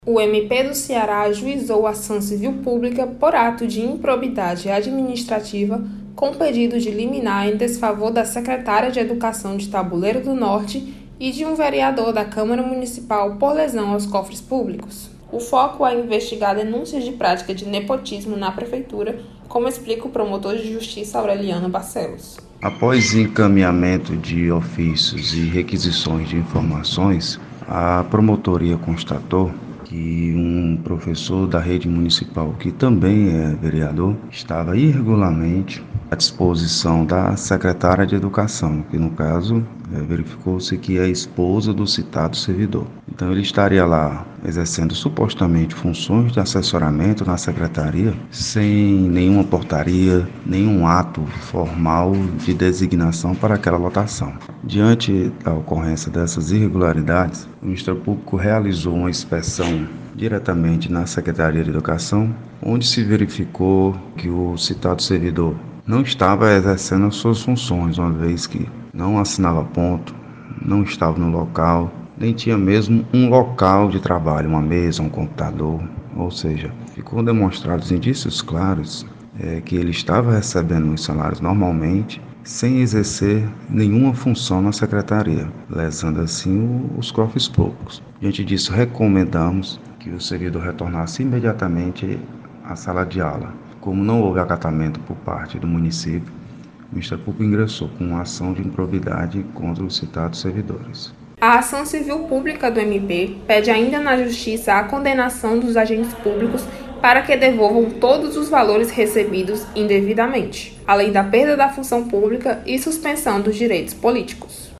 O MP do Ceará ajuizou ação civil pública por ato de improbidade administrativa com pedido de liminar em desfavor da secretária de Educação de Tabuleiro do Norte e de um vereador da Câmara Municipal por lesão aos cofres públicos. O foco é investigar denúncias de prática de nepotismo na Prefeitura, como explica o promotor de justiça Aureliano Barcelos. Após encaminhamento de ofícios e requisições de informações, a promotoria constatou que um professor da rede municipal, que também é vereador, estava irregularmente à disposição da secretária de Educação, que no caso verificou-se que é a esposa do citado servidor. Então ele estaria lá exercendo supostamente funções de assessoramento na secretaria, sem nenhuma portaria, nenhum ato formal de designação para aquela lotação. Diante da ocorrência dessas irregularidades, o Ministério Público realizou uma inspeção diretamente na Secretaria de Educação, onde se verificou que o citado servidor não estava exercendo as suas funções, uma vez que não assinava ponto, não estava no local, nem tinha mesmo um local de trabalho, uma mesa, um computador, ou seja, ficou demonstrados indícios claros que ele estava recebendo os salários normalmente, sem exercer nenhuma função na secretaria, lesando assim os cofres públicos. Diante disso, recomendamos que o servidor retornasse imediatamente à sala de aula. Como não houve acatamento por parte do município, o Ministério Público ingressou com uma ação de improbidade contra os citados servidores. A ação civil pública do MP pede ainda na Justiça a condenação dos agentes públicos para que devolvam todos os valores recebidos indevidamente, além da perda da função pública e suspensão dos direitos políticos.